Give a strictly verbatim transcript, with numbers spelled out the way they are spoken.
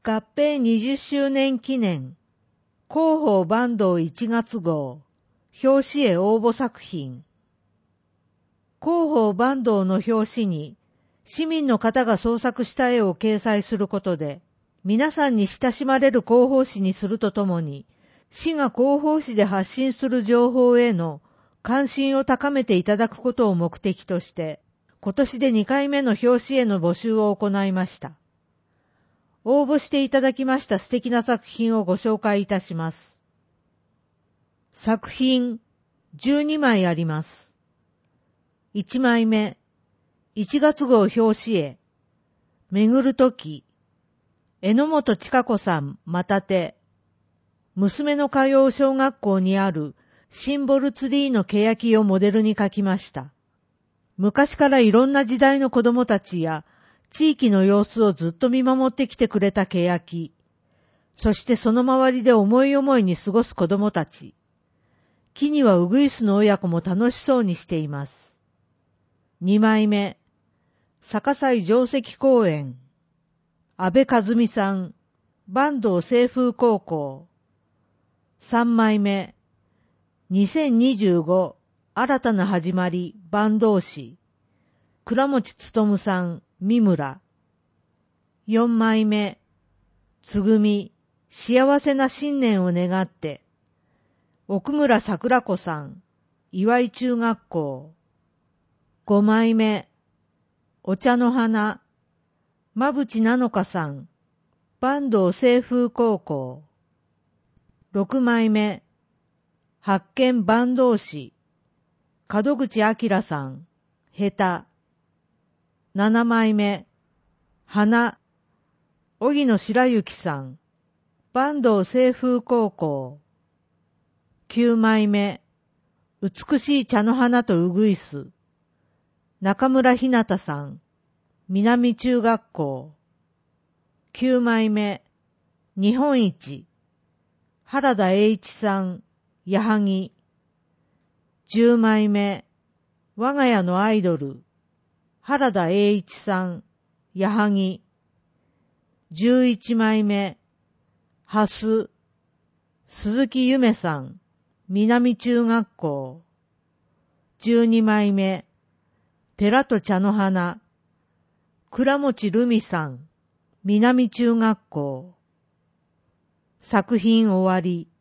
合併にじゅっしゅうねん記念広報坂東いちがつ号表紙へ応募作品。広報坂東の表紙に市民の方が創作した絵を掲載することで皆さんに親しまれる広報誌にするとともに市が広報誌で発信する情報への関心を高めていただくことを目的として今年でにかいめの表紙への募集を行いました。応募していただきました素敵な作品をご紹介いたします。作品じゅうにまいあります。いちまいめ、いちがつ号表紙へ、巡るとき、榎本千佳子さんまたて、娘の通う小学校にあるシンボルツリーの欅をモデルに描きました。昔からいろんな時代の子供たちや地域の様子をずっと見守ってきてくれた欅、そしてその周りで思い思いに過ごす子供たち。木にはウグイスの親子も楽しそうにしています。にまいめ、逆西城跡公園、安倍和美さん、坂東清風高校。さんまいめ、にせんにじゅうご新たな始まり坂東市、倉持勉さん、三村。よんまいめ、つぐみ、幸せな新年を願って、奥村桜子さん、岩井中学校。ごまいめ、お茶の花、馬淵なのかさん、坂東清風高校。ろくまいめ、発見坂東市、門口明さん、下手。ななまいめ、花、荻野白雪さん、坂東清風高校。きゅうまいめ、美しい茶の花とうぐいす、中村ひなたさん、南中学校。きゅうまいめ、日本一、原田栄一さん、矢作。じゅうまいめ、我が家のアイドル、原田栄一さん、矢作。じゅういちまいめ、ハス、鈴木ゆめさん、南中学校。じゅうにまいめ、寺と茶の花、倉持留美さん、南中学校。作品終わり。